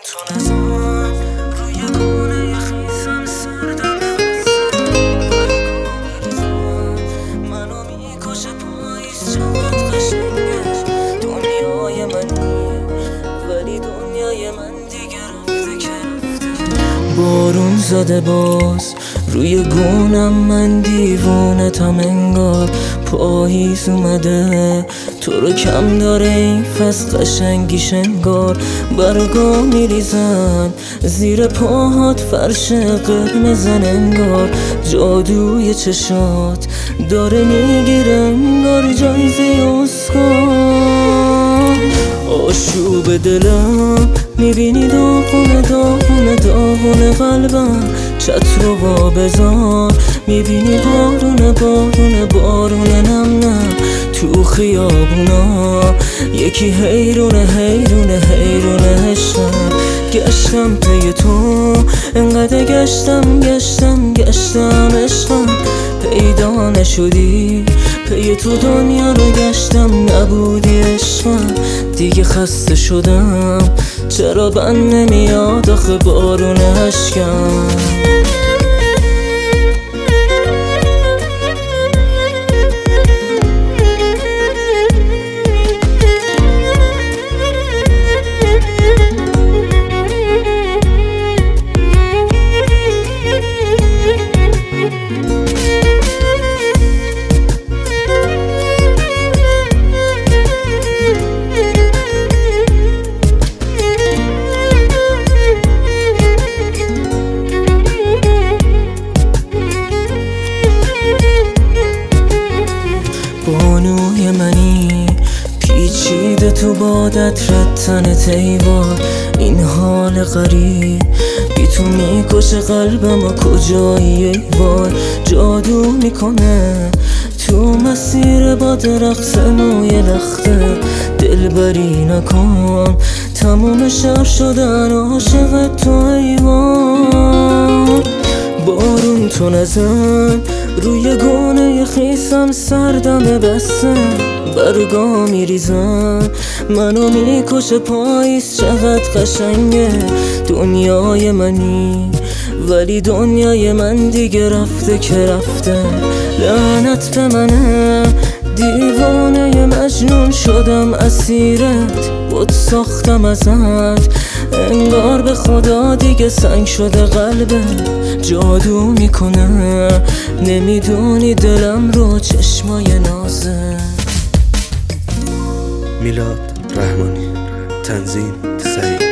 تو نزن روی گونه خیسم سردم منو میکشه پاییز چقدر قشنگه دنیای منی ولی دنیای من دیگه رفته که رفته. بارون زده باز روی گونم من دیوونتم انگار پاییز اومده تو رو کم داره این فصل قشنگیش انگار برگا میریزن زیر پاهات فرش قرمزن انگار جادوی چشات داره میگیره انگار جایزه اسکار. آشوب دلم میبینی داغونه داغونه داغونه قلبم چت رو وا بذار میبینی بارونه بارونه بارونه نم نم تو خیابونا یکی حیرونه حیرونه حیرونه عشقم گشتم پی تو انقدر گشتم گشتم گشتم عشقم پیدا نشدی پی تو دنیا رو گشتم نبودی عشقم دیگه خسته شدم چرا بند نمیاد آخه بارون اشکم. بانوی منی پیچیده تو بادت رتن تیوار این حال غریب بی تو میکشه قلبم و کجایی ای وای جادو میکنه تو مسیر باد رقص موی لخته دلبری نکن تموم شهر شدن عاشق تو ایوان. بارون تو نزن روی گونه خیسم سردم بسته برگا میریزن منو میکشه پاییز چقدر قشنگه دنیای منی ولی دنیای من دیگه رفته که رفته. لعنت به منه دیوانه مجنون شدم اسیرت بود ساختم ازت انگار به خدا دیگه سنگ شده قلبه جادو میکنه نمیدونی دلم رو چشمای نازه. میلاد رحمانی تنظیم سعید